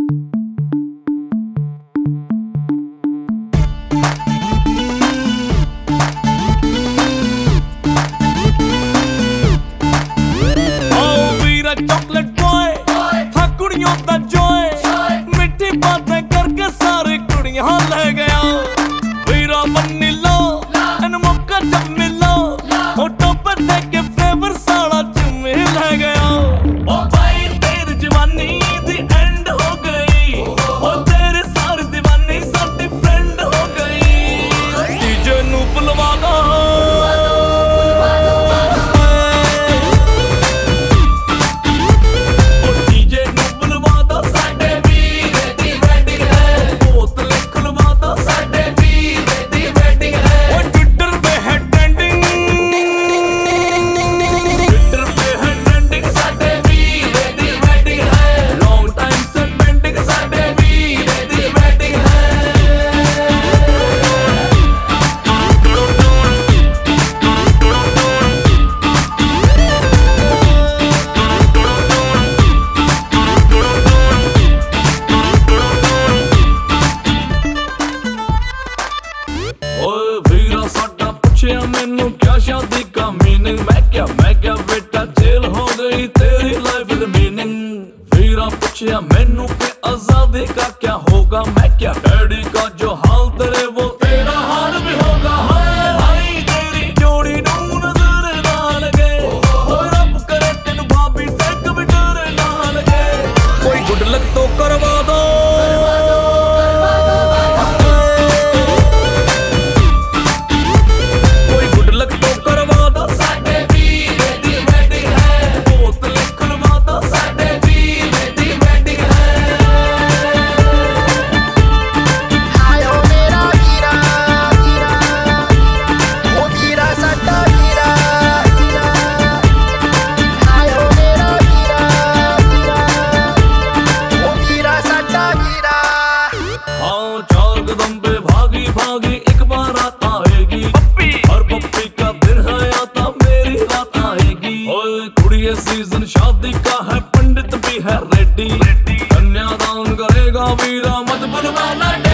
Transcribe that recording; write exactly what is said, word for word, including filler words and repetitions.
ले गया वीरा मन्नी लो इन मौका जब मिलो फोटो पर देख के फेवर साला चुम्मी ले गया। ओ भाई तेरी जवानी दी एंड हो गई, ओ तेरे सारी दीवानी साडी फ्रेंड हो गई। डीजे नू बुलवा दो मैनू क्या शादी का मीनिंग, मैं क्या मैं क्या बेटा जेल हो गई तेरी लाइफ विद मीनिंग। वीरा पूछया मैनू के आजादी का क्या होगा, मैं क्या डैडी का जो हाल तेरे वो तेरा हाल भी होगा। हाय भाई तेरी जोड़ी नू नजर ना लगे, ओ रब करे तेन भाभी से कभी डर ना लगे। कोई गुड लक तो करवा दो भागी एक बार रात आएगी पप्पी, और पप्पी का दिन है आता मेरी रात आएगी। ओए कुड़िए सीजन शादी का है पंडित भी है रेडी, कन्यादान करेगा वीरा मत बुलवाना।